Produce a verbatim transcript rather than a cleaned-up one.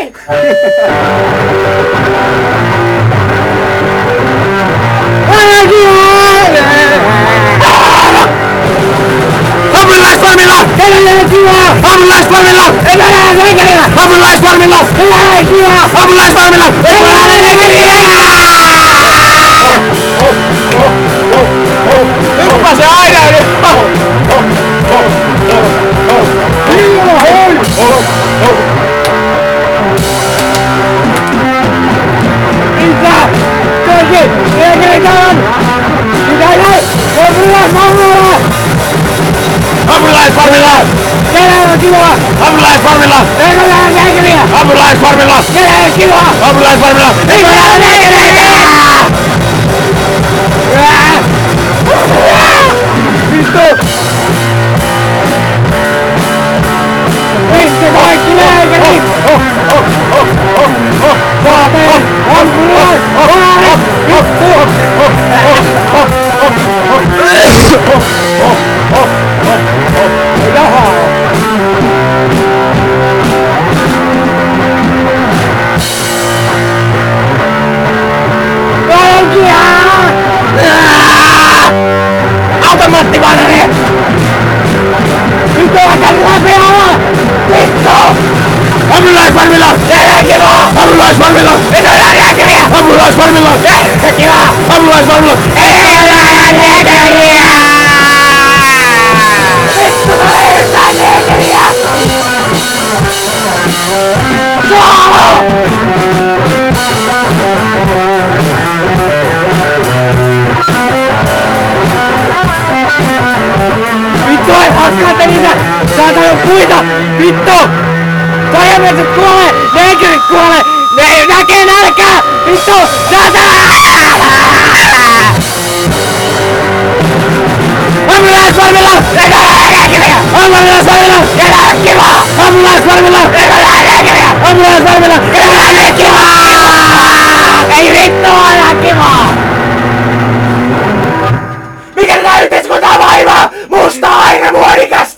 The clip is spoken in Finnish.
Ei! Ambulanssvarmilla! Ambulanssvarmilla! Ambulanssvarmilla! Ambulanssvarmilla! Nyppä se aina nyt! Mitä? Kaikki! Lääkäritään! Mitä näin? Ambulanssvarmilla! Ambulanssvarmilla! Täällä on kiva! Ambulanssvarmilla! Eikö täällä lääkäriä? Ambulanssvarmilla! Täällä on kiva! Ambulanssvarmilla! Eikö täällä lääkäriä? Vittu! Vittu kaikki lääkärit! Saateen! Ambulans! Jaha! Automaattivanari! Vittu aika nopeaa! Vittu! Ambulanssvarmilla! Kiva! Ambulanssvarmilla! Vittu lääkäriä! Ambulanssvarmilla! Kiva! Ambulanssvarmilla! Ei lääkäriä! Vittu tulee yhtään lääkäriä! Joo! Vittu ei hakkaatte niitä! Saatana puita! Vittu! Kajametset kuolee! Lääkärit kuolee! Ne näkee nälkää! Vittu! Saatana! Ambulanssvarmilla! Lääkäriä! Ambulanssvarmilla! Kiva! Ambulanssvarmilla! Lääkäriä! Ambulanssvarmilla! Kiva! Ei vittu ole kivaa! Mikä tätä yhteiskuntaa vaivaa? Musta aina muodikas!